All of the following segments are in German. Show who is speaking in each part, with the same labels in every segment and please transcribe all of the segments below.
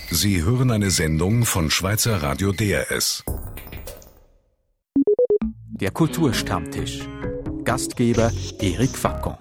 Speaker 1: Sie hören eine Sendung von Schweizer Radio DRS.
Speaker 2: Der Kulturstammtisch. Gastgeber Eric Facon.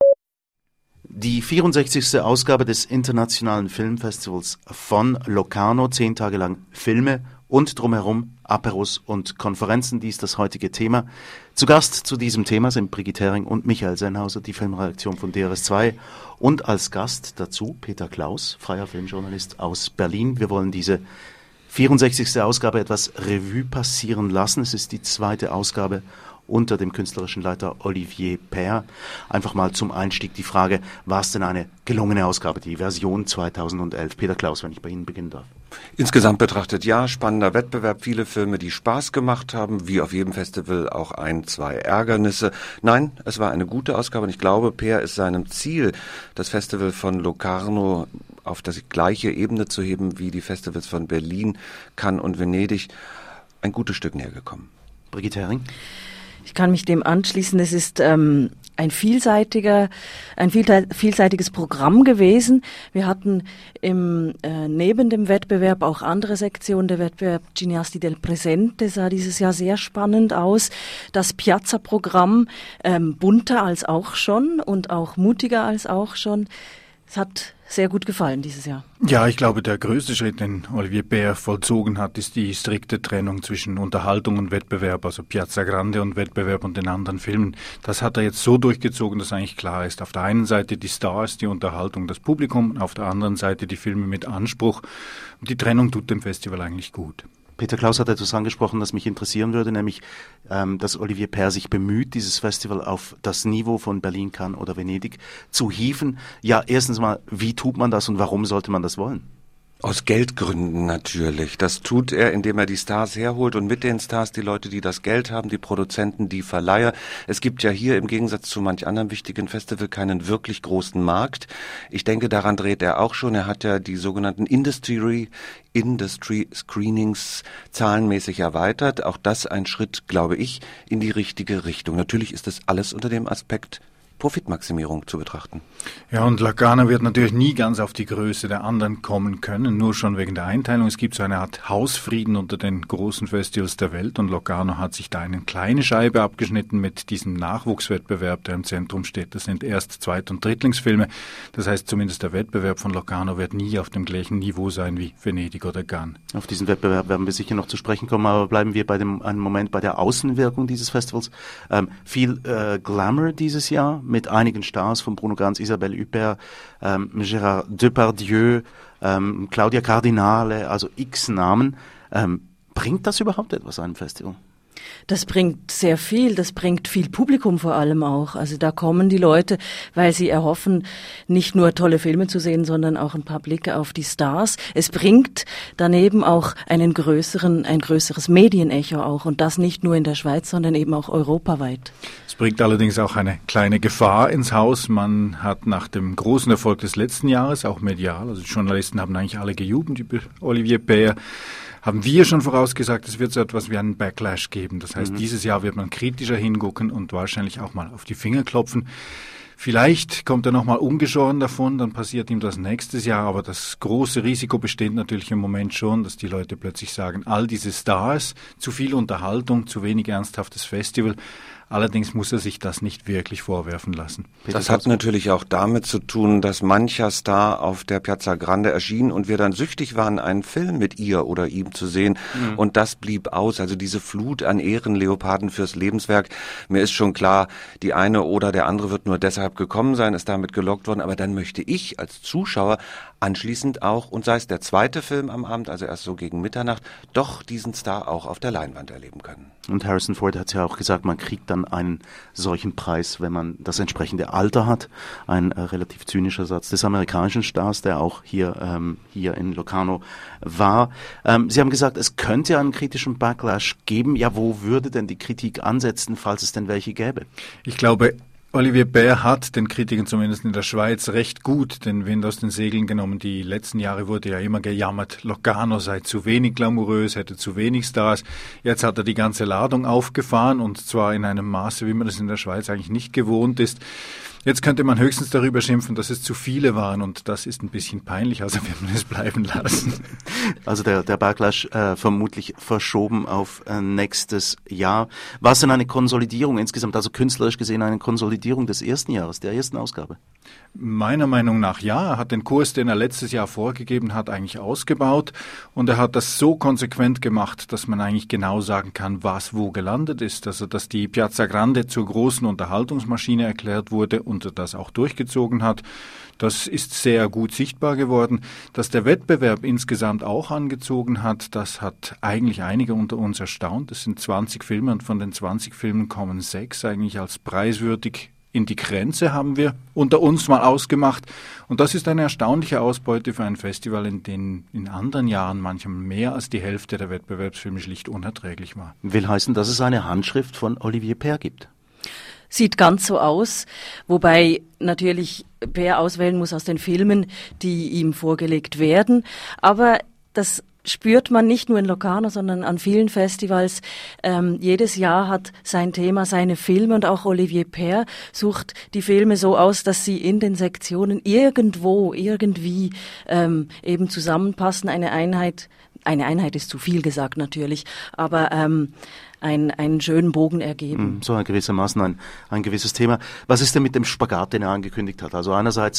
Speaker 3: Die 64. Ausgabe des Internationalen Filmfestivals von Locarno, 10 Tage lang Filme und drumherum Aperos und Konferenzen, dies das heutige Thema. Zu Gast zu diesem Thema sind Brigitte Hering und Michael Sennhauser, die Filmredaktion von DRS2, und als Gast dazu Peter Klaus, freier Filmjournalist aus Berlin. Wir wollen diese 64. Ausgabe etwas Revue passieren lassen. Es ist die zweite Ausgabe unter dem künstlerischen Leiter Olivier Paire. Einfach mal zum Einstieg die Frage, war es denn eine gelungene Ausgabe, die Version 2011? Peter Klaus, wenn ich bei Ihnen beginnen darf.
Speaker 4: Insgesamt betrachtet ja, spannender Wettbewerb, viele Filme, die Spaß gemacht haben, wie auf jedem Festival auch 1, 2 Ärgernisse. Nein, es war eine gute Ausgabe und ich glaube, Paire ist seinem Ziel, das Festival von Locarno auf die gleiche Ebene zu heben wie die Festivals von Berlin, Cannes und Venedig, ein gutes Stück näher gekommen.
Speaker 3: Brigitte Hering?
Speaker 5: Ich kann mich dem anschließen. Es ist ein vielseitiges Programm gewesen. Wir hatten neben dem Wettbewerb auch andere Sektionen. Der Wettbewerb Cineasti del Presente sah dieses Jahr sehr spannend aus. Das Piazza-Programm bunter als auch schon und auch mutiger als auch schon. Es hat sehr gut gefallen dieses Jahr.
Speaker 6: Ja, ich glaube, der größte Schritt, den Olivier Paire vollzogen hat, ist die strikte Trennung zwischen Unterhaltung und Wettbewerb, also Piazza Grande und Wettbewerb und den anderen Filmen. Das hat er jetzt so durchgezogen, dass eigentlich klar ist, auf der einen Seite die Stars, die Unterhaltung, das Publikum, auf der anderen Seite die Filme mit Anspruch. Und die Trennung tut dem Festival eigentlich gut.
Speaker 3: Peter Klaus hat etwas angesprochen, das mich interessieren würde, nämlich, dass Olivier Paire sich bemüht, dieses Festival auf das Niveau von Berlin, Cannes oder Venedig zu hieven. Ja, erstens mal, wie tut man das und warum sollte man das wollen?
Speaker 4: Aus Geldgründen natürlich. Das tut er, indem er die Stars herholt und mit den Stars die Leute, die das Geld haben, die Produzenten, die Verleiher. Es gibt ja hier im Gegensatz zu manch anderen wichtigen Festival keinen wirklich großen Markt. Ich denke, daran dreht er auch schon. Er hat ja die sogenannten Industry Screenings zahlenmäßig erweitert. Auch das ein Schritt, glaube ich, in die richtige Richtung. Natürlich ist das alles unter dem Aspekt Profitmaximierung zu betrachten.
Speaker 6: Ja, und Locarno wird natürlich nie ganz auf die Größe der anderen kommen können, nur schon wegen der Einteilung. Es gibt so eine Art Hausfrieden unter den großen Festivals der Welt und Locarno hat sich da eine kleine Scheibe abgeschnitten mit diesem Nachwuchswettbewerb, der im Zentrum steht. Das sind Erst-, Zweit- und Drittlingsfilme. Das heißt, zumindest der Wettbewerb von Locarno wird nie auf dem gleichen Niveau sein wie Venedig oder Cannes.
Speaker 3: Auf diesen Wettbewerb werden wir sicher noch zu sprechen kommen, aber bleiben wir einen Moment bei der Außenwirkung dieses Festivals. Viel Glamour dieses Jahr, mit einigen Stars von Bruno Ganz, Isabelle Huppert, Gérard Depardieu, Claudia Cardinale, also x Namen. Bringt das überhaupt etwas an einem Festival?
Speaker 5: Das bringt sehr viel, das bringt viel Publikum vor allem auch. Also da kommen die Leute, weil sie erhoffen, nicht nur tolle Filme zu sehen, sondern auch ein paar Blicke auf die Stars. Es bringt daneben auch ein größeres Medienecho auch und das nicht nur in der Schweiz, sondern eben auch europaweit. Es
Speaker 6: bringt allerdings auch eine kleine Gefahr ins Haus. Man hat nach dem großen Erfolg des letzten Jahres, auch medial, also die Journalisten haben eigentlich alle gejubelt über Olivier Paire, haben wir schon vorausgesagt, es wird so etwas wie einen Backlash geben. Das heißt, dieses Jahr wird man kritischer hingucken und wahrscheinlich auch mal auf die Finger klopfen. Vielleicht kommt er nochmal ungeschoren davon, dann passiert ihm das nächstes Jahr, aber das große Risiko besteht natürlich im Moment schon, dass die Leute plötzlich sagen, all diese Stars, zu viel Unterhaltung, zu wenig ernsthaftes Festival. Allerdings muss er sich das nicht wirklich vorwerfen lassen.
Speaker 4: Das hat natürlich auch damit zu tun, dass mancher Star auf der Piazza Grande erschien und wir dann süchtig waren, einen Film mit ihr oder ihm zu sehen. Und das blieb aus. Also diese Flut an Ehrenleoparden fürs Lebenswerk. Mir ist schon klar, die eine oder der andere wird nur deshalb gekommen sein, ist damit gelockt worden. Aber dann möchte ich als Zuschauer anschließend auch, und sei es der zweite Film am Abend, also erst so gegen Mitternacht, doch diesen Star auch auf der Leinwand erleben können.
Speaker 3: Und Harrison Ford hat ja auch gesagt, man kriegt dann einen solchen Preis, wenn man das entsprechende Alter hat. Ein relativ zynischer Satz des amerikanischen Stars, der auch hier in Locarno war. Sie haben gesagt, es könnte einen kritischen Backlash geben. Ja, wo würde denn die Kritik ansetzen, falls es denn welche gäbe?
Speaker 6: Ich glaube, Olivier Paire hat den Kritikern zumindest in der Schweiz recht gut den Wind aus den Segeln genommen. Die letzten Jahre wurde ja immer gejammert, Locarno sei zu wenig glamourös, hätte zu wenig Stars. Jetzt hat er die ganze Ladung aufgefahren und zwar in einem Maße, wie man das in der Schweiz eigentlich nicht gewohnt ist. Jetzt könnte man höchstens darüber schimpfen, dass es zu viele waren und das ist ein bisschen peinlich, also wir haben es bleiben lassen.
Speaker 3: Also der Backlash vermutlich verschoben auf nächstes Jahr. War es denn eine Konsolidierung insgesamt, also künstlerisch gesehen eine Konsolidierung des ersten Jahres, der ersten Ausgabe?
Speaker 6: Meiner Meinung nach ja. Er hat den Kurs, den er letztes Jahr vorgegeben hat, eigentlich ausgebaut und er hat das so konsequent gemacht, dass man eigentlich genau sagen kann, was wo gelandet ist. Also dass die Piazza Grande zur großen Unterhaltungsmaschine erklärt wurde und das auch durchgezogen hat. Das ist sehr gut sichtbar geworden. Dass der Wettbewerb insgesamt auch angezogen hat, das hat eigentlich einige unter uns erstaunt. Es sind 20 Filme und von den 20 Filmen kommen 6 eigentlich als preiswürdig in die Grenze, haben wir unter uns mal ausgemacht. Und das ist eine erstaunliche Ausbeute für ein Festival, in dem in anderen Jahren manchmal mehr als die Hälfte der Wettbewerbsfilme schlicht unerträglich war.
Speaker 3: Will heißen, dass es eine Handschrift von Olivier Paire gibt.
Speaker 5: Sieht ganz so aus, wobei natürlich Paire auswählen muss aus den Filmen, die ihm vorgelegt werden. Aber das spürt man nicht nur in Locarno, sondern an vielen Festivals. Jedes Jahr hat sein Thema seine Filme und auch Olivier Paire sucht die Filme so aus, dass sie in den Sektionen irgendwie eben zusammenpassen. Eine Einheit ist zu viel gesagt natürlich, aber einen schönen Bogen ergeben.
Speaker 3: So gewissermaßen ein gewisses Thema. Was ist denn mit dem Spagat, den er angekündigt hat? Also einerseits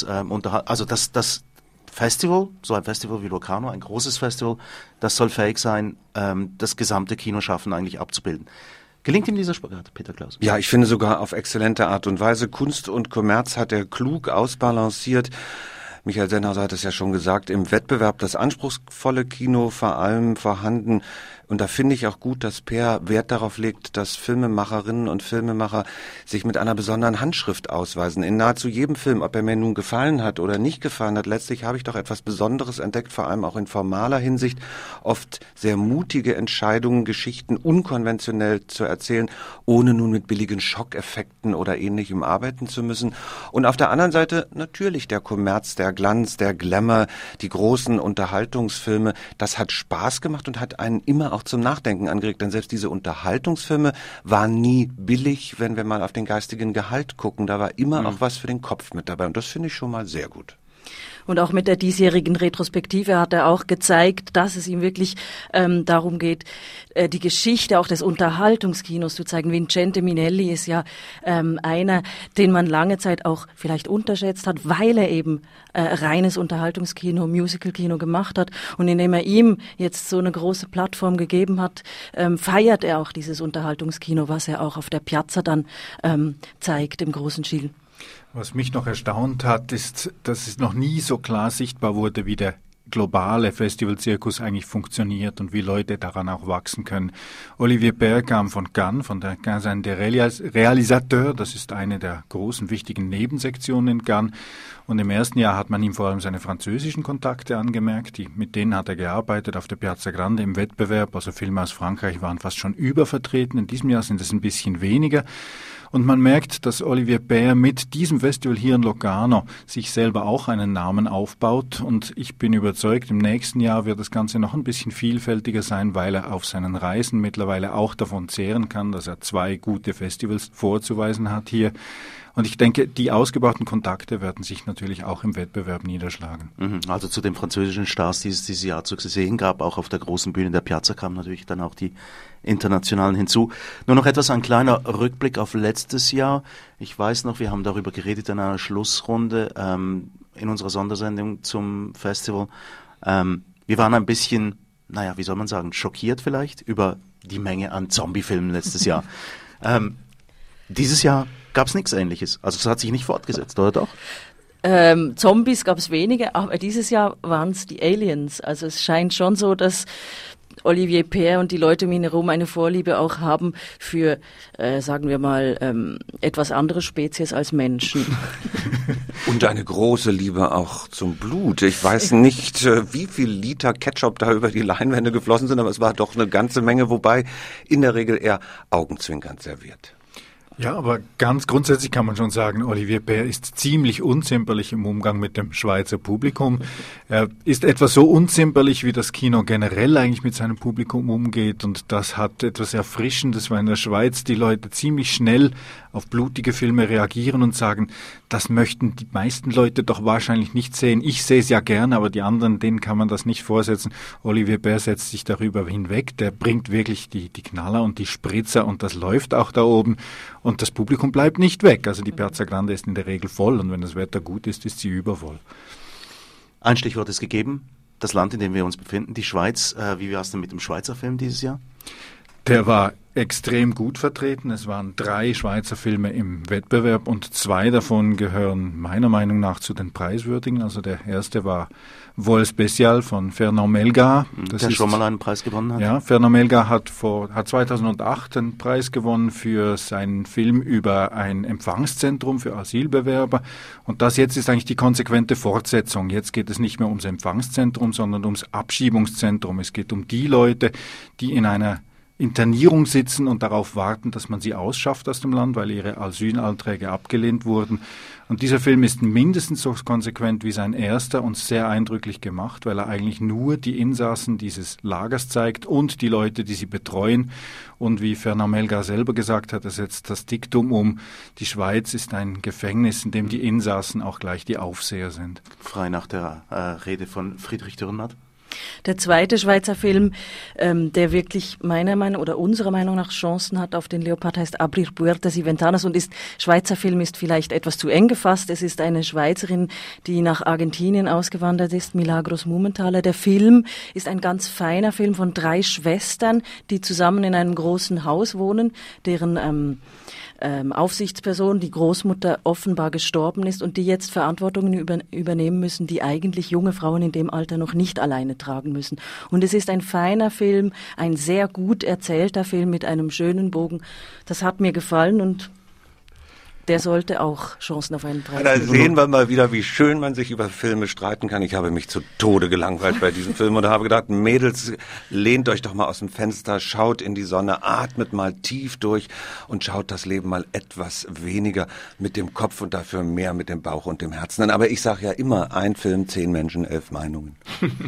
Speaker 3: das Festival, so ein Festival wie Locarno, ein großes Festival, das soll fähig sein, das gesamte Kinoschaffen eigentlich abzubilden. Gelingt ihm dieser Spagat, Peter Klaus?
Speaker 4: Ja, ich finde sogar auf exzellente Art und Weise. Kunst und Kommerz hat er klug ausbalanciert. Michael Sennhauser hat es ja schon gesagt, im Wettbewerb das anspruchsvolle Kino vor allem vorhanden. Und da finde ich auch gut, dass Paire Wert darauf legt, dass Filmemacherinnen und Filmemacher sich mit einer besonderen Handschrift ausweisen. In nahezu jedem Film, ob er mir nun gefallen hat oder nicht gefallen hat, letztlich habe ich doch etwas Besonderes entdeckt, vor allem auch in formaler Hinsicht. Oft sehr mutige Entscheidungen, Geschichten unkonventionell zu erzählen, ohne nun mit billigen Schockeffekten oder Ähnlichem arbeiten zu müssen. Und auf der anderen Seite natürlich der Kommerz, der Glanz, der Glamour, die großen Unterhaltungsfilme. Das hat Spaß gemacht und hat einen immer auch zum Nachdenken angeregt, denn selbst diese Unterhaltungsfilme waren nie billig, wenn wir mal auf den geistigen Gehalt gucken. Da war immer auch was für den Kopf mit dabei und das finde ich schon mal sehr gut.
Speaker 5: Und auch mit der diesjährigen Retrospektive hat er auch gezeigt, dass es ihm wirklich darum geht, die Geschichte auch des Unterhaltungskinos zu zeigen. Vincente Minnelli ist ja einer, den man lange Zeit auch vielleicht unterschätzt hat, weil er eben reines Unterhaltungskino, Musicalkino gemacht hat. Und indem er ihm jetzt so eine große Plattform gegeben hat, feiert er auch dieses Unterhaltungskino, was er auch auf der Piazza dann zeigt im großen Stil.
Speaker 6: Was mich noch erstaunt hat, ist, dass es noch nie so klar sichtbar wurde, wie der globale Festivalzirkus eigentlich funktioniert und wie Leute daran auch wachsen können. Olivier Paire kam von Cannes, von der Cannes der Réalisateur, das ist eine der großen, wichtigen Nebensektionen in Cannes. Und im ersten Jahr hat man ihm vor allem seine französischen Kontakte angemerkt. Mit denen hat er gearbeitet auf der Piazza Grande im Wettbewerb. Also Filme aus Frankreich waren fast schon übervertreten. In diesem Jahr sind es ein bisschen weniger. Und man merkt, dass Olivier Paire mit diesem Festival hier in Locarno sich selber auch einen Namen aufbaut. Und ich bin überzeugt, im nächsten Jahr wird das Ganze noch ein bisschen vielfältiger sein, weil er auf seinen Reisen mittlerweile auch davon zehren kann, dass er 2 gute Festivals vorzuweisen hat hier. Und ich denke, die ausgebauten Kontakte werden sich natürlich auch im Wettbewerb niederschlagen.
Speaker 3: Also zu den französischen Stars, die es dieses Jahr zu sehen gab, auch auf der großen Bühne der Piazza kamen natürlich dann auch die internationalen hinzu. Nur noch ein kleiner Rückblick auf letztes Jahr. Ich weiß noch, wir haben darüber geredet in einer Schlussrunde in unserer Sondersendung zum Festival. Wir waren ein bisschen, wie soll man sagen, schockiert vielleicht über die Menge an Zombie-Filmen letztes Jahr. Dieses Jahr gab es nichts Ähnliches. Also es hat sich nicht fortgesetzt, oder doch?
Speaker 5: Zombies gab es wenige, aber dieses Jahr waren es die Aliens. Also es scheint schon so, dass Olivier Paire und die Leute um ihn herum eine Vorliebe auch haben für, sagen wir mal, etwas andere Spezies als Menschen.
Speaker 4: Und eine große Liebe auch zum Blut. Ich weiß nicht, wie viel Liter Ketchup da über die Leinwände geflossen sind, aber es war doch eine ganze Menge, wobei in der Regel eher augenzwinkernd serviert.
Speaker 6: Ja, aber ganz grundsätzlich kann man schon sagen, Olivier Bär ist ziemlich unzimperlich im Umgang mit dem Schweizer Publikum. Er ist etwa so unzimperlich, wie das Kino generell eigentlich mit seinem Publikum umgeht. Und das hat etwas Erfrischendes, weil in der Schweiz die Leute ziemlich schnell auf blutige Filme reagieren und sagen, das möchten die meisten Leute doch wahrscheinlich nicht sehen. Ich sehe es ja gerne, aber die anderen, denen kann man das nicht vorsetzen. Olivier Bär setzt sich darüber hinweg. Der bringt wirklich die Knaller und die Spritzer und das läuft auch da oben. Und das Publikum bleibt nicht weg. Also die Piazza Grande ist in der Regel voll und wenn das Wetter gut ist, ist sie übervoll.
Speaker 3: Ein Stichwort ist gegeben, das Land, in dem wir uns befinden, die Schweiz. Wie war es denn mit dem Schweizer Film dieses Jahr?
Speaker 6: Der war extrem gut vertreten. Es waren 3 Schweizer Filme im Wettbewerb und 2 davon gehören meiner Meinung nach zu den preiswürdigen. Also der erste war Vol Special von Fernand Melgar.
Speaker 3: Der schon mal einen Preis gewonnen hat.
Speaker 6: Ja, Fernand Melgar hat 2008 einen Preis gewonnen für seinen Film über ein Empfangszentrum für Asylbewerber. Und das jetzt ist eigentlich die konsequente Fortsetzung. Jetzt geht es nicht mehr ums Empfangszentrum, sondern ums Abschiebungszentrum. Es geht um die Leute, die in einer Internierung sitzen und darauf warten, dass man sie ausschafft aus dem Land, weil ihre Asylanträge abgelehnt wurden. Und dieser Film ist mindestens so konsequent wie sein erster und sehr eindrücklich gemacht, weil er eigentlich nur die Insassen dieses Lagers zeigt und die Leute, die sie betreuen. Und wie Fernand Melgar selber gesagt hat, er setzt das Diktum um, die Schweiz ist ein Gefängnis, in dem die Insassen auch gleich die Aufseher sind.
Speaker 3: Frei nach der Rede von Friedrich Dürrenmatt.
Speaker 5: Der zweite Schweizer Film, der wirklich meiner Meinung oder unserer Meinung nach Chancen hat auf den Leopard, heißt Abrir Puertas y Ventanas und Schweizer Film ist vielleicht etwas zu eng gefasst. Es ist eine Schweizerin, die nach Argentinien ausgewandert ist, Milagros Mumenthaler. Der Film ist ein ganz feiner Film von 3 Schwestern, die zusammen in einem großen Haus wohnen, deren Aufsichtsperson, die Großmutter, offenbar gestorben ist und die jetzt Verantwortungen übernehmen müssen, die eigentlich junge Frauen in dem Alter noch nicht alleine tragen müssen. Und es ist ein feiner Film, ein sehr gut erzählter Film mit einem schönen Bogen. Das hat mir gefallen und der sollte auch Chancen auf einen Preis
Speaker 4: haben. Da sehen wir mal wieder, wie schön man sich über Filme streiten kann. Ich habe mich zu Tode gelangweilt bei diesem Film und habe gedacht, Mädels, lehnt euch doch mal aus dem Fenster, schaut in die Sonne, atmet mal tief durch und schaut das Leben mal etwas weniger mit dem Kopf und dafür mehr mit dem Bauch und dem Herzen. Aber ich sage ja immer, ein Film, 10 Menschen, 11 Meinungen.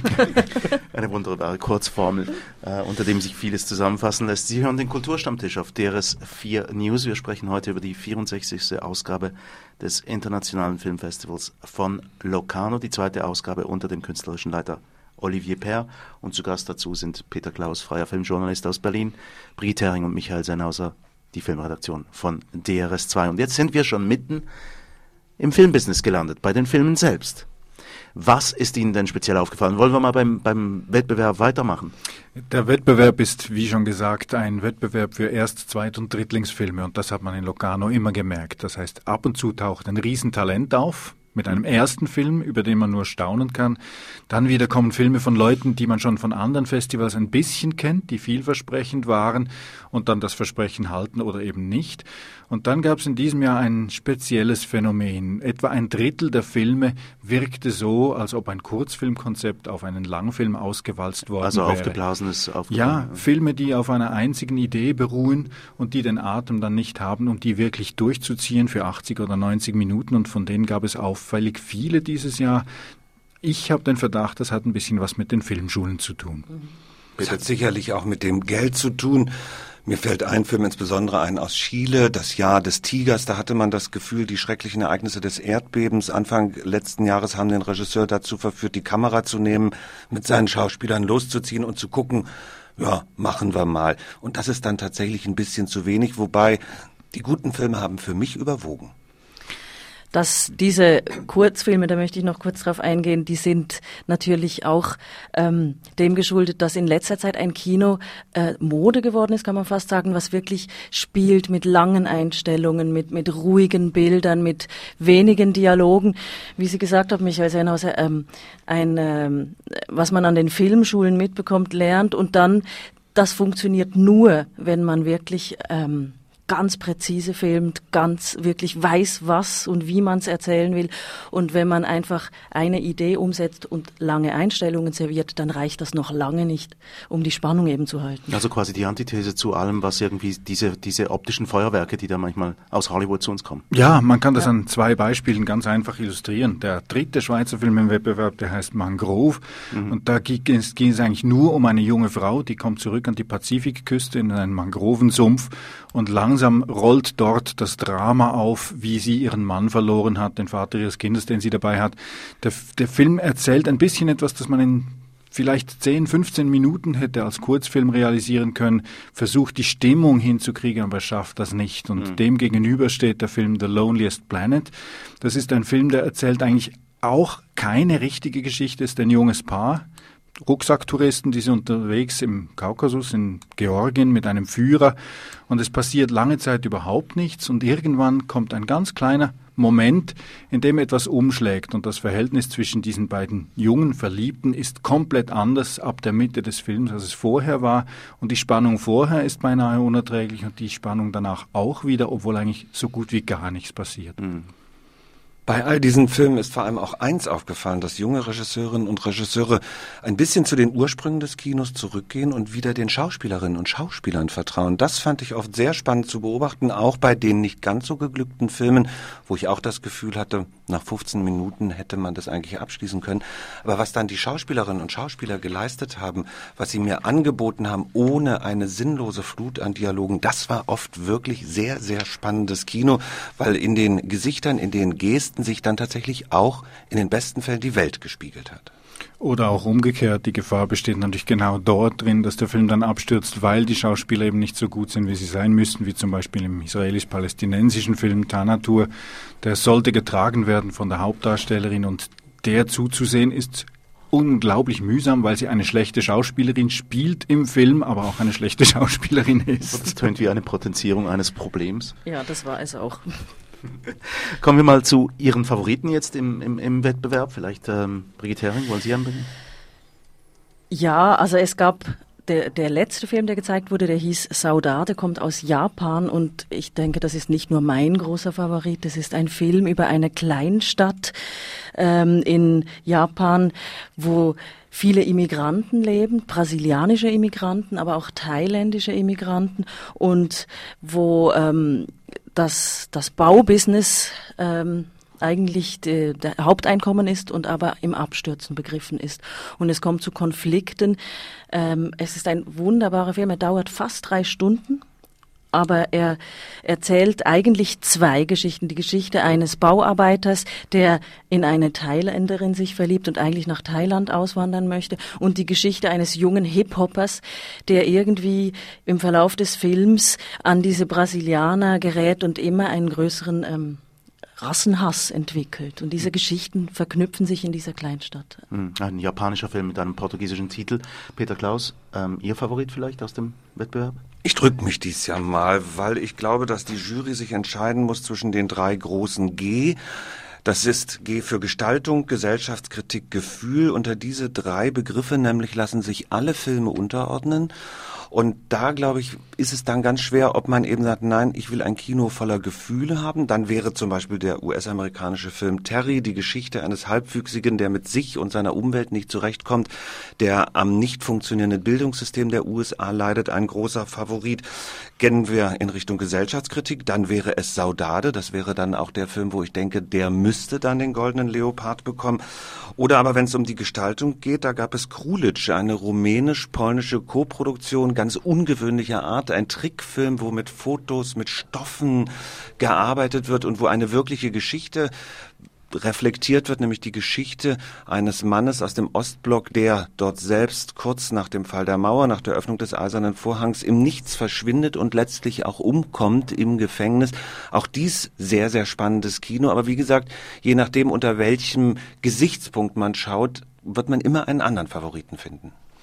Speaker 3: Eine wunderbare Kurzformel, unter dem sich vieles zusammenfassen lässt. Sie hören den Kulturstammtisch auf DRS 4 News. Wir sprechen heute über die 64. Ausgabe des Internationalen Filmfestivals von Locarno, die 2. Ausgabe unter dem künstlerischen Leiter Olivier Bär. Und zu Gast dazu sind Peter Klaus, freier Filmjournalist aus Berlin, Brit Hering und Michael Sennhauser, die Filmredaktion von DRS2. Und jetzt sind wir schon mitten im Filmbusiness gelandet, bei den Filmen selbst. Was ist Ihnen denn speziell aufgefallen? Wollen wir mal beim Wettbewerb weitermachen?
Speaker 6: Der Wettbewerb ist, wie schon gesagt, ein Wettbewerb für Erst-, Zweit- und Drittlingsfilme und das hat man in Locarno immer gemerkt. Das heißt, ab und zu taucht ein Riesentalent auf mit einem ersten Film, über den man nur staunen kann. Dann wieder kommen Filme von Leuten, die man schon von anderen Festivals ein bisschen kennt, die vielversprechend waren und dann das Versprechen halten oder eben nicht. Und dann gab es in diesem Jahr ein spezielles Phänomen. Etwa ein Drittel der Filme wirkte so, als ob ein Kurzfilmkonzept auf einen Langfilm ausgewalzt worden wäre.
Speaker 3: Also aufgeblasenes.
Speaker 6: Ja, Filme, die auf einer einzigen Idee beruhen und die den Atem dann nicht haben, um die wirklich durchzuziehen für 80 oder 90 Minuten. Und von denen gab es auffällig viele dieses Jahr. Ich habe den Verdacht, das hat ein bisschen was mit den Filmschulen zu tun.
Speaker 4: Das hat sicherlich auch mit dem Geld zu tun. Mir fällt ein Film insbesondere ein aus Chile, das Jahr des Tigers. Da hatte man das Gefühl, die schrecklichen Ereignisse des Erdbebens Anfang letzten Jahres haben den Regisseur dazu verführt, die Kamera zu nehmen, mit seinen Schauspielern loszuziehen und zu gucken, ja, machen wir mal. Und das ist dann tatsächlich ein bisschen zu wenig, wobei die guten Filme haben für mich überwogen.
Speaker 5: Dass diese Kurzfilme, da möchte ich noch kurz drauf eingehen, die sind natürlich auch dem geschuldet, dass in letzter Zeit ein Kino Mode geworden ist, kann man fast sagen, was wirklich spielt mit langen Einstellungen, mit ruhigen Bildern, mit wenigen Dialogen. Wie Sie gesagt haben, Michael Sennhauser, was man an den Filmschulen mitbekommt, lernt und dann, das funktioniert nur, wenn man wirklich ganz präzise filmt, ganz wirklich weiß, was und wie man es erzählen will. Und wenn man einfach eine Idee umsetzt und lange Einstellungen serviert, dann reicht das noch lange nicht, um die Spannung eben zu halten.
Speaker 3: Also quasi die Antithese zu allem, was irgendwie diese optischen Feuerwerke, die da manchmal aus Hollywood zu uns kommen.
Speaker 6: Ja, man kann das an 2 Beispielen ganz einfach illustrieren. Der 3. Schweizer Film im Wettbewerb, der heißt Mangrove. Und da ging es eigentlich nur um eine junge Frau, die kommt zurück an die Pazifikküste in einen Mangrovensumpf und langsam rollt dort das Drama auf, wie sie ihren Mann verloren hat, den Vater ihres Kindes, den sie dabei hat. Der Film erzählt ein bisschen etwas, das man in vielleicht 10, 15 Minuten hätte als Kurzfilm realisieren können, versucht die Stimmung hinzukriegen, aber schafft das nicht. Und dem gegenüber steht der Film The Loneliest Planet. Das ist ein Film, der erzählt eigentlich auch keine richtige Geschichte, ist ein junges Paar, Rucksacktouristen, die sind unterwegs im Kaukasus, in Georgien mit einem Führer und es passiert lange Zeit überhaupt nichts und irgendwann kommt ein ganz kleiner Moment, in dem etwas umschlägt und das Verhältnis zwischen diesen beiden jungen Verliebten ist komplett anders ab der Mitte des Films, als es vorher war und die Spannung vorher ist beinahe unerträglich und die Spannung danach auch wieder, obwohl eigentlich so gut wie gar nichts passiert.
Speaker 4: Bei all diesen Filmen ist vor allem auch eins aufgefallen, dass junge Regisseurinnen und Regisseure ein bisschen zu den Ursprüngen des Kinos zurückgehen und wieder den Schauspielerinnen und Schauspielern vertrauen. Das fand ich oft sehr spannend zu beobachten, auch bei den nicht ganz so geglückten Filmen, wo ich auch das Gefühl hatte, nach 15 Minuten hätte man das eigentlich abschließen können. Aber was dann die Schauspielerinnen und Schauspieler geleistet haben, was sie mir angeboten haben, ohne eine sinnlose Flut an Dialogen, das war oft wirklich sehr, sehr spannendes Kino, weil in den Gesichtern, in den Gesten sich dann tatsächlich auch in den besten Fällen die Welt gespiegelt hat.
Speaker 6: Oder auch umgekehrt, die Gefahr besteht natürlich genau dort drin, dass der Film dann abstürzt, weil die Schauspieler eben nicht so gut sind, wie sie sein müssten, wie zum Beispiel im israelisch-palästinensischen Film Thanatur. Der sollte getragen werden von der Hauptdarstellerin und der zuzusehen ist unglaublich mühsam, weil sie eine schlechte Schauspielerin spielt im Film, aber auch eine schlechte Schauspielerin ist.
Speaker 3: Das tönt wie eine Potenzierung eines Problems.
Speaker 5: Ja, das war es auch.
Speaker 3: Kommen wir mal zu Ihren Favoriten jetzt im Wettbewerb. Vielleicht Brigitte Hering, wollen Sie anbringen?
Speaker 5: Ja, also es gab der letzte Film, der gezeigt wurde, der hieß Saudade, kommt aus Japan und ich denke, das ist nicht nur mein großer Favorit, das ist ein Film über eine Kleinstadt in Japan, wo viele Immigranten leben, brasilianische Immigranten, aber auch thailändische Immigranten und wo das Baubusiness eigentlich der Haupteinkommen ist und aber im Abstürzen begriffen ist. Und es kommt zu Konflikten. Es ist ein wunderbarer Film, er dauert fast 3 Stunden. Aber er erzählt eigentlich 2 Geschichten. Die Geschichte eines Bauarbeiters, der in eine Thailänderin sich verliebt und eigentlich nach Thailand auswandern möchte. Und die Geschichte eines jungen Hip-Hoppers, der irgendwie im Verlauf des Films an diese Brasilianer gerät und immer einen größeren Rassenhass entwickelt. Und diese Geschichten verknüpfen sich in dieser Kleinstadt.
Speaker 3: Ein japanischer Film mit einem portugiesischen Titel. Peter Klaus, Ihr Favorit vielleicht aus dem Wettbewerb?
Speaker 4: Ich drücke mich dies Jahr mal, weil ich glaube, dass die Jury sich entscheiden muss zwischen den 3 großen G. Das ist G für Gestaltung, Gesellschaftskritik, Gefühl. Unter diese 3 Begriffe nämlich lassen sich alle Filme unterordnen. Und da, glaube ich, ist es dann ganz schwer, ob man eben sagt, nein, ich will ein Kino voller Gefühle haben. Dann wäre zum Beispiel der US-amerikanische Film Terry, die Geschichte eines Halbwüchsigen, der mit sich und seiner Umwelt nicht zurechtkommt, der am nicht funktionierenden Bildungssystem der USA leidet, ein großer Favorit. Gehen wir in Richtung Gesellschaftskritik, dann wäre es Saudade. Das wäre dann auch der Film, wo ich denke, der müsste dann den Goldenen Leopard bekommen. Oder aber, wenn es um die Gestaltung geht, da gab es Krulic, eine rumänisch-polnische Koproduktion, ganz ungewöhnlicher Art, ein Trickfilm, wo mit Fotos, mit Stoffen gearbeitet wird und wo eine wirkliche Geschichte reflektiert wird, nämlich die Geschichte eines Mannes aus dem Ostblock, der dort selbst kurz nach dem Fall der Mauer, nach der Öffnung des Eisernen Vorhangs im Nichts verschwindet und letztlich auch umkommt im Gefängnis. Auch dies sehr, sehr spannendes Kino. Aber wie gesagt, je nachdem, unter welchem Gesichtspunkt man schaut, wird man immer einen anderen Favoriten finden.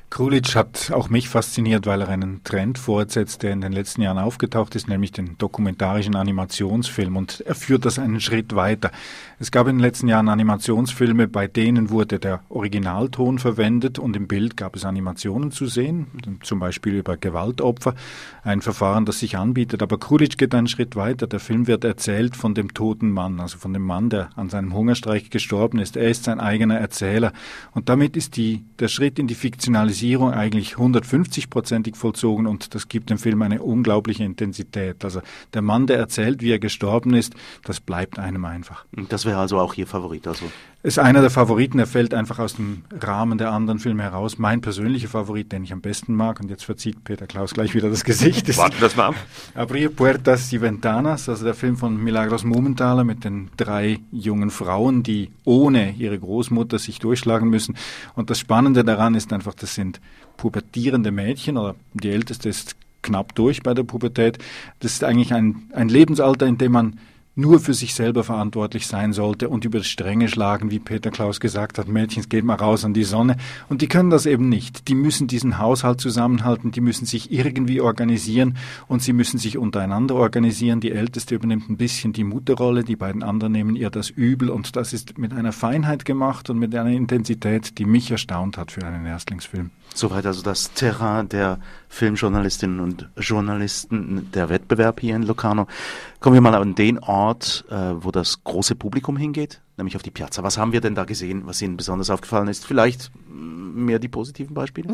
Speaker 6: Coolidge hat auch mich fasziniert, weil er einen Trend fortsetzt, der in den letzten Jahren aufgetaucht ist, nämlich den dokumentarischen Animationsfilm. Und er führt das einen Schritt weiter. Es gab in den letzten Jahren Animationsfilme, bei denen wurde der Originalton verwendet und im Bild gab es Animationen zu sehen, zum Beispiel über Gewaltopfer, ein Verfahren, das sich anbietet. Aber Coolidge geht einen Schritt weiter. Der Film wird erzählt von dem toten Mann, also von dem Mann, der an seinem Hungerstreik gestorben ist. Er ist sein eigener Erzähler. Und damit ist der Schritt in die Fiktionalisierung eigentlich 150%ig vollzogen und das gibt dem Film eine unglaubliche Intensität. Also der Mann, der erzählt, wie er gestorben ist, das bleibt einem einfach.
Speaker 3: Das wäre also auch Ihr Favorit? Also
Speaker 6: ist einer der Favoriten, er fällt einfach aus dem Rahmen der anderen Filme heraus. Mein persönlicher Favorit, den ich am besten mag, und jetzt verzieht Peter Klaus gleich wieder das Gesicht. Ist
Speaker 4: Warten wir das mal ab.
Speaker 6: Abrir Puertas y Ventanas, also der Film von Milagros Mumenthaler mit den 3 jungen Frauen, die ohne ihre Großmutter sich durchschlagen müssen. Und das Spannende daran ist einfach, das sind pubertierende Mädchen, oder die älteste ist knapp durch bei der Pubertät. Das ist eigentlich ein Lebensalter, in dem man nur für sich selber verantwortlich sein sollte und über die Stränge schlagen, wie Peter Klaus gesagt hat, Mädchen, geht mal raus an die Sonne. Und die können das eben nicht. Die müssen diesen Haushalt zusammenhalten, die müssen sich irgendwie organisieren und sie müssen sich untereinander organisieren. Die Älteste übernimmt ein bisschen die Mutterrolle, die beiden anderen nehmen ihr das übel und das ist mit einer Feinheit gemacht und mit einer Intensität, die mich erstaunt hat für einen Erstlingsfilm.
Speaker 3: Soweit also das Terrain der Filmjournalistinnen und Journalisten, der Wettbewerb hier in Locarno. Kommen wir mal an den Ort, wo das große Publikum hingeht, nämlich auf die Piazza. Was haben wir denn da gesehen, was Ihnen besonders aufgefallen ist? Vielleicht mehr die positiven Beispiele?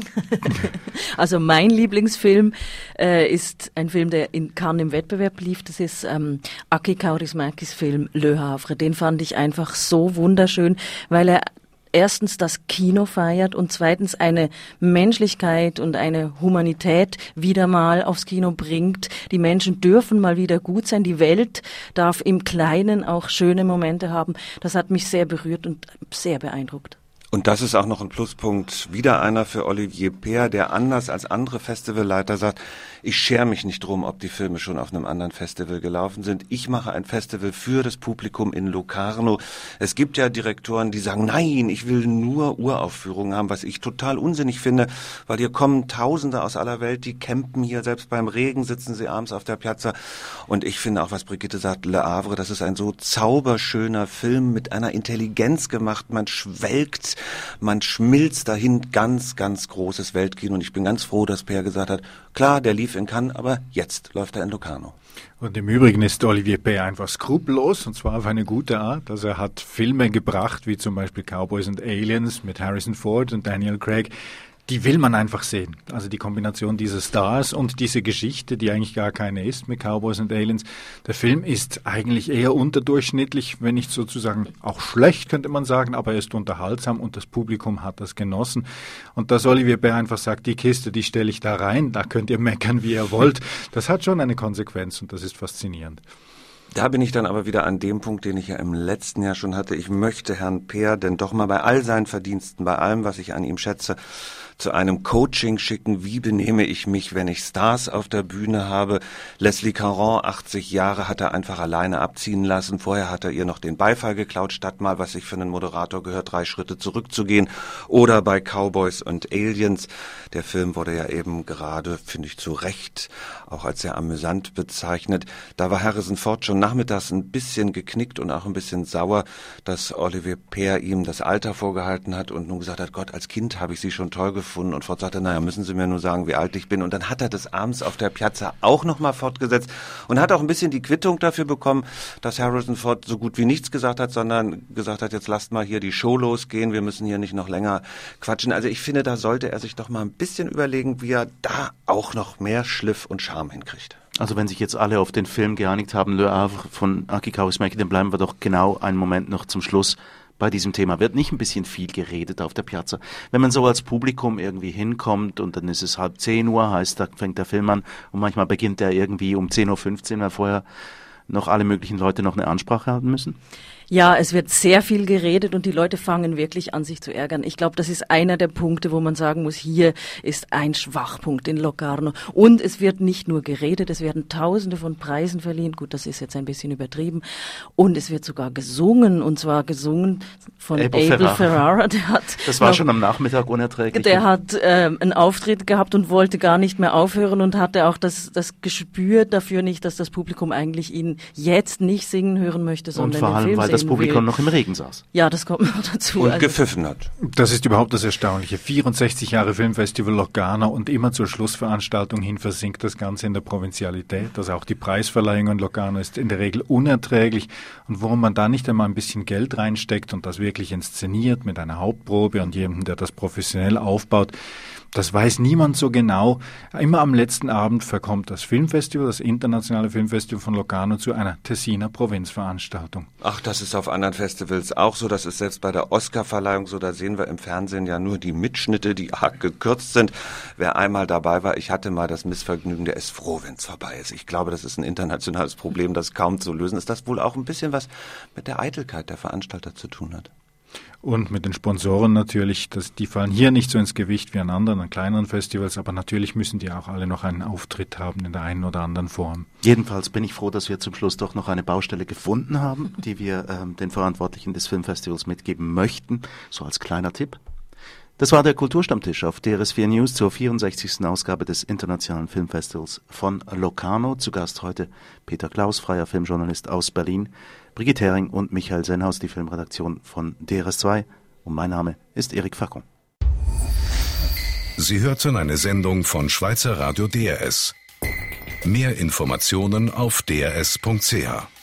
Speaker 5: Also mein Lieblingsfilm ist ein Film, der in Cannes im Wettbewerb lief. Das ist Aki Kaurismäkis Film Le Havre. Den fand ich einfach so wunderschön, weil er erstens das Kino feiert und zweitens eine Menschlichkeit und eine Humanität wieder mal aufs Kino bringt. Die Menschen dürfen mal wieder gut sein. Die Welt darf im Kleinen auch schöne Momente haben. Das hat mich sehr berührt und sehr beeindruckt.
Speaker 4: Und das ist auch noch ein Pluspunkt. Wieder einer für Olivier Peer, der anders als andere Festivalleiter sagt, ich schere mich nicht drum, ob die Filme schon auf einem anderen Festival gelaufen sind. Ich mache ein Festival für das Publikum in Locarno. Es gibt ja Direktoren, die sagen, nein, ich will nur Uraufführungen haben, was ich total unsinnig finde, weil hier kommen Tausende aus aller Welt, die campen hier, selbst beim Regen sitzen sie abends auf der Piazza. Und ich finde auch, was Brigitte sagt, Le Havre, das ist ein so zauberschöner Film mit einer Intelligenz gemacht. Man schwelgt, man schmilzt dahin, ganz, ganz großes Weltkino. Und ich bin ganz froh, dass Peer gesagt hat, klar, der lief in Cannes, aber jetzt läuft er in Locarno.
Speaker 6: Und im Übrigen ist Olivier Peer einfach skrupellos, und zwar auf eine gute Art. Also er hat Filme gebracht, wie zum Beispiel Cowboys and Aliens mit Harrison Ford und Daniel Craig. Die will man einfach sehen. Also die Kombination dieser Stars und diese Geschichte, die eigentlich gar keine ist mit Cowboys and Aliens. Der Film ist eigentlich eher unterdurchschnittlich, wenn nicht sozusagen auch schlecht, könnte man sagen, aber er ist unterhaltsam und das Publikum hat das genossen. Und dass Olivier Peer einfach sagt, die Kiste, die stelle ich da rein, da könnt ihr meckern, wie ihr wollt, das hat schon eine Konsequenz und das ist faszinierend.
Speaker 4: Da bin ich dann aber wieder an dem Punkt, den ich ja im letzten Jahr schon hatte. Ich möchte Herrn Peer denn doch mal bei all seinen Verdiensten, bei allem, was ich an ihm schätze, zu einem Coaching schicken. Wie benehme ich mich, wenn ich Stars auf der Bühne habe? Leslie Caron, 80 Jahre, hat er einfach alleine abziehen lassen. Vorher hat er ihr noch den Beifall geklaut, statt mal, was sich für einen Moderator gehört, 3 Schritte zurückzugehen. Oder bei Cowboys und Aliens. Der Film wurde ja eben gerade, finde ich zu Recht, auch als sehr amüsant bezeichnet. Da war Harrison Ford schon nachmittags ein bisschen geknickt und auch ein bisschen sauer, dass Olivier Peer ihm das Alter vorgehalten hat und nun gesagt hat, Gott, als Kind habe ich sie schon toll gefunden. Und Ford sagte, naja, müssen Sie mir nur sagen, wie alt ich bin. Und dann hat er das abends auf der Piazza auch nochmal fortgesetzt und hat auch ein bisschen die Quittung dafür bekommen, dass Harrison Ford so gut wie nichts gesagt hat, sondern gesagt hat, jetzt lasst mal hier die Show losgehen, wir müssen hier nicht noch länger quatschen. Also ich finde, da sollte er sich doch mal ein bisschen überlegen, wie er da auch noch mehr Schliff und Charme hinkriegt.
Speaker 3: Also wenn sich jetzt alle auf den Film geeinigt haben, Le Havre von Aki Kaurismäki, dann bleiben wir doch genau einen Moment noch zum Schluss bei diesem Thema. Wird nicht ein bisschen viel geredet auf der Piazza? Wenn man so als Publikum irgendwie hinkommt und dann ist es 9:30, heißt, da fängt der Film an und manchmal beginnt er irgendwie um 10:15 Uhr, weil vorher noch alle möglichen Leute noch eine Ansprache halten müssen?
Speaker 5: Ja, es wird sehr viel geredet und die Leute fangen wirklich an, sich zu ärgern. Ich glaube, das ist einer der Punkte, wo man sagen muss, hier ist ein Schwachpunkt in Locarno. Und es wird nicht nur geredet, es werden Tausende von Preisen verliehen. Gut, das ist jetzt ein bisschen übertrieben. Und es wird sogar gesungen, und zwar gesungen von Abel Ferrara.
Speaker 3: Das war schon am Nachmittag unerträglich.
Speaker 5: Der hat einen Auftritt gehabt und wollte gar nicht mehr aufhören und hatte auch das Gespür dafür nicht, dass das Publikum eigentlich ihn jetzt nicht singen hören möchte, sondern
Speaker 3: vor allem,
Speaker 5: den Film
Speaker 3: weil das Publikum noch im Regen saß.
Speaker 5: Ja, das kommt noch dazu.
Speaker 4: Und gepfiffen hat.
Speaker 6: Das ist überhaupt das Erstaunliche. 64 Jahre Filmfestival Locarno und immer zur Schlussveranstaltung hin versinkt das Ganze in der Provinzialität. Also auch die Preisverleihung in Locarno ist in der Regel unerträglich. Und warum man da nicht einmal ein bisschen Geld reinsteckt und das wirklich inszeniert mit einer Hauptprobe und jemandem, der das professionell aufbaut, das weiß niemand so genau. Immer am letzten Abend verkommt das Filmfestival, das internationale Filmfestival von Locarno, zu einer Tessiner Provinzveranstaltung.
Speaker 4: Ach, das ist auf anderen Festivals auch so. Das ist selbst bei der Oscarverleihung so. Da sehen wir im Fernsehen ja nur die Mitschnitte, die arg gekürzt sind. Wer einmal dabei war, ich hatte mal das Missvergnügen, der ist froh, wenn es vorbei ist. Ich glaube, das ist ein internationales Problem, das kaum zu lösen ist. Das wohl auch ein bisschen was mit der Eitelkeit der Veranstalter zu tun hat.
Speaker 6: Und mit den Sponsoren natürlich, die fallen hier nicht so ins Gewicht wie an anderen, an kleineren Festivals, aber natürlich müssen die auch alle noch einen Auftritt haben in der einen oder anderen Form.
Speaker 3: Jedenfalls bin ich froh, dass wir zum Schluss doch noch eine Baustelle gefunden haben, die wir den Verantwortlichen des Filmfestivals mitgeben möchten, so als kleiner Tipp. Das war der Kulturstammtisch auf DRS4 News zur 64. Ausgabe des Internationalen Filmfestivals von Locarno. Zu Gast heute Peter Klaus, freier Filmjournalist aus Berlin, Brigitte Hering und Michael Sennhaus, die Filmredaktion von DRS2. Und mein Name ist Erik Facon.
Speaker 1: Sie hörten eine Sendung von Schweizer Radio DRS. Mehr Informationen auf drs.ch.